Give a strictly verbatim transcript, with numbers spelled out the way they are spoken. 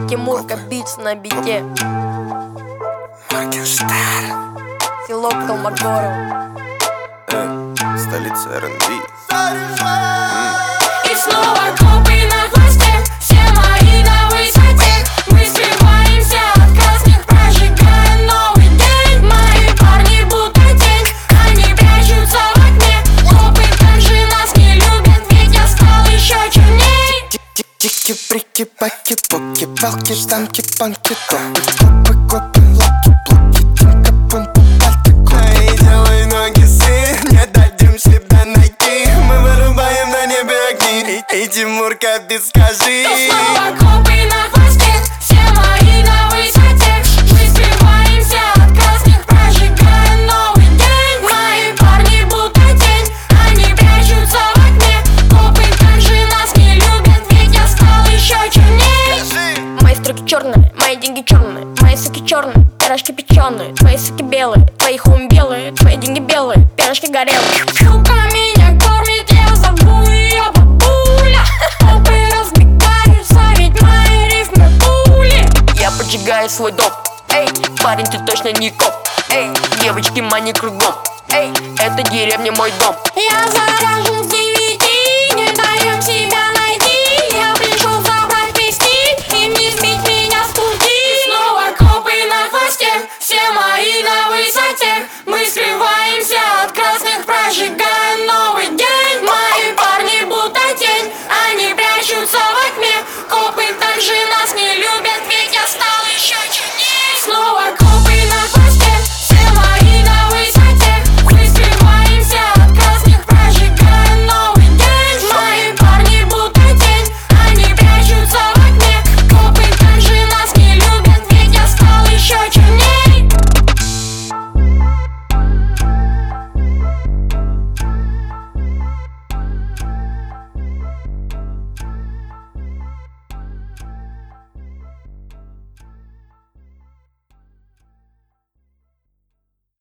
Тимурка Битс на бите. Моргенштерн. Село Колмогоров. Эй, столица эр энд би. И снова копы на хвосте, все мои на высоте. Мы скрываемся от красных, прожигая новый день. Мои парни будто тень, они прячутся в окне. Копы также нас не любят, ведь я стал еще черней. Тики-прики-паки, поки, палки, штамки, панки, топы, копы, копы, локи, блоки, тинка, пумпу, пальцы, копы. Делай ноги, сын, не дадим себя найти. Мы вырубаем на небе огни. Эй, Тимурка, Битс, скажи. И снова копы на хвосте, все мои на высоте. Мы скрываемся от красных, прожигая новый день. Мои парни будто тень, они прячутся в окне. Копы также нас не любят, ведь я стал еще черней. Мои строки черные, мои деньги черные, мои суки черные, пирожки печеные, твои суки белые, твои хум белые, твои деньги белые, пирожки горелые. Сука меня кормит, я зову ее бабуля. Копы разбегаются, ведь мои рифмы пули. Я поджигаю свой дом. Эй, парень, ты точно не коп. Эй, девочки, мани кругом. Эй, это деревня, мой дом. Я заражен